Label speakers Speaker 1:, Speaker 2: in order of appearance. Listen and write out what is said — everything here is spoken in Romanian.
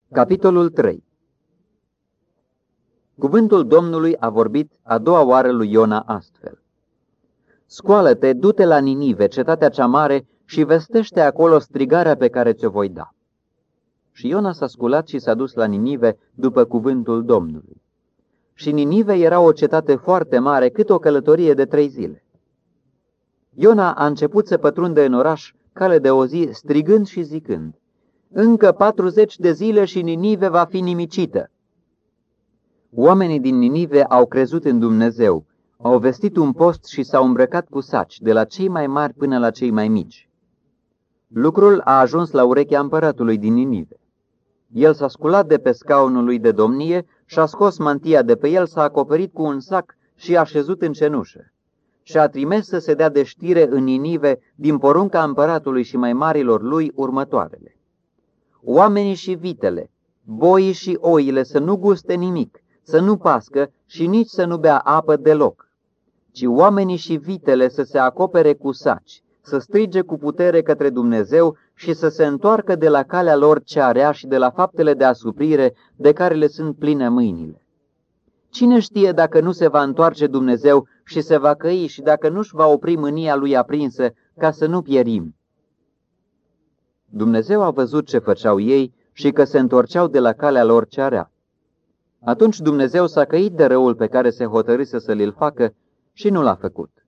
Speaker 1: Capitolul 3. Cuvântul Domnului a vorbit a doua oară lui Iona astfel: Scoală-te, du-te la Ninive, cetatea cea mare, și vestește acolo strigarea pe care ți-o voi da. Și Iona s-a sculat și s-a dus la Ninive după cuvântul Domnului. Și Ninive era o cetate foarte mare, cât o călătorie de 3 zile. Iona a început să pătrundă în oraș cale de o zi, strigând și zicând: Încă 40 de zile și Ninive va fi nimicită. Oamenii din Ninive au crezut în Dumnezeu, au vestit un post și s-au îmbrăcat cu saci, de la cei mai mari până la cei mai mici. Lucrul a ajuns la urechea împăratului din Ninive. El s-a sculat de pe scaunul lui de domnie și-a scos mantia de pe el, s-a acoperit cu un sac și a șezut în cenușă. Și a trimis să se dea de știre în Ninive, din porunca împăratului și mai marilor lui, următoarele: Oamenii și vitele, boii și oile să nu guste nimic, să nu pască și nici să nu bea apă deloc, ci oamenii și vitele să se acopere cu saci, să strige cu putere către Dumnezeu și să se întoarcă de la calea lor cea rea și de la faptele de asuprire de care le sunt pline mâinile. Cine știe dacă nu se va întoarce Dumnezeu și se va căi și dacă nu-și va opri mânia lui aprinsă, ca să nu pierim? Dumnezeu a văzut ce făceau ei și că se întorceau de la calea lor cea rea. Atunci Dumnezeu s-a căit de răul pe care se hotărâse să l facă și nu l-a făcut.